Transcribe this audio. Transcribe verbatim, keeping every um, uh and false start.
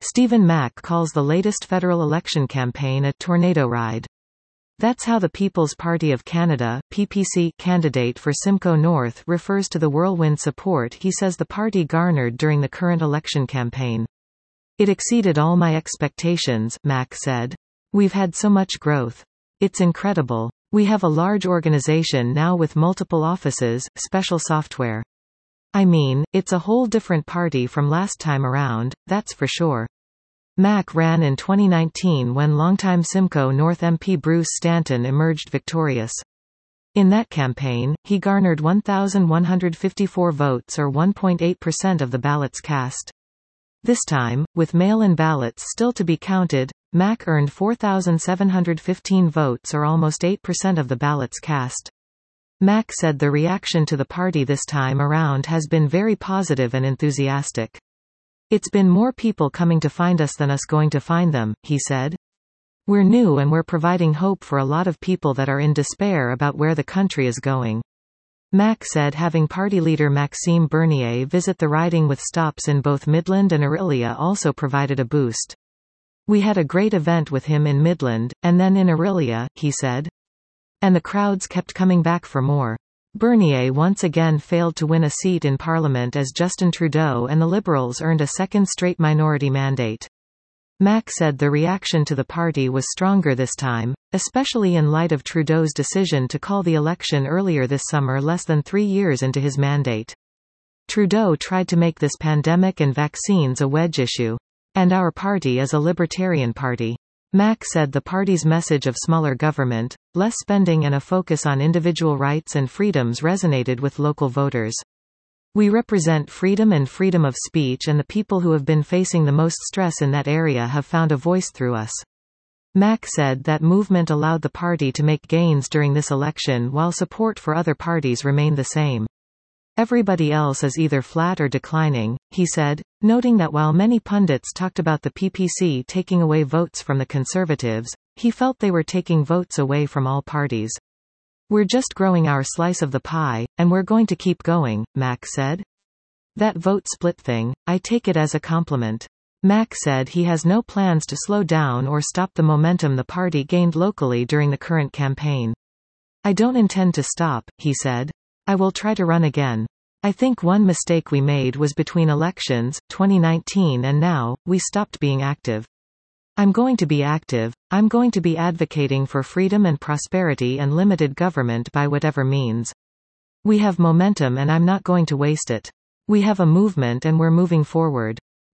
Stephen Mack calls the latest federal election campaign a tornado ride. That's how the People's Party of Canada (P P C) candidate for Simcoe North refers to the whirlwind support he says the party garnered during the current election campaign. "It exceeded all my expectations," Mack said. "We've had so much growth. It's incredible. We have a large organization now with multiple offices, special software. I mean, it's a whole different party from last time around, that's for sure." Mack ran in twenty nineteen when longtime Simcoe North M P Bruce Stanton emerged victorious. In that campaign, he garnered one thousand one hundred fifty-four votes or one point eight percent of the ballots cast. This time, with mail-in ballots still to be counted, Mack earned four thousand seven hundred fifteen votes or almost eight percent of the ballots cast. Mack said the reaction to the party this time around has been very positive and enthusiastic. "It's been more people coming to find us than us going to find them," he said. "We're new and we're providing hope for a lot of people that are in despair about where the country is going." Mack said having party leader Maxime Bernier visit the riding with stops in both Midland and Orillia also provided a boost. "We had a great event with him in Midland, and then in Orillia," he said. "And the crowds kept coming back for more." Bernier once again failed to win a seat in Parliament as Justin Trudeau and the Liberals earned a second straight minority mandate. Mack said the reaction to the party was stronger this time, especially in light of Trudeau's decision to call the election earlier this summer less than three years into his mandate. Trudeau tried to make this pandemic and vaccines a wedge issue. "And our party is a libertarian party." Mack said the party's message of smaller government, less spending and a focus on individual rights and freedoms resonated with local voters. "We represent freedom and freedom of speech, and the people who have been facing the most stress in that area have found a voice through us." Mack said that movement allowed the party to make gains during this election while support for other parties remained the same. "Everybody else is either flat or declining," he said, noting that while many pundits talked about the P P C taking away votes from the Conservatives, he felt they were taking votes away from all parties. "We're just growing our slice of the pie, and we're going to keep going," Mack said. "That vote split thing, I take it as a compliment." Mack said he has no plans to slow down or stop the momentum the party gained locally during the current campaign. "I don't intend to stop," he said. "I will try to run again. I think one mistake we made was between elections, twenty nineteen and now, we stopped being active. I'm going to be active. I'm going to be advocating for freedom and prosperity and limited government by whatever means. We have momentum and I'm not going to waste it. We have a movement and we're moving forward."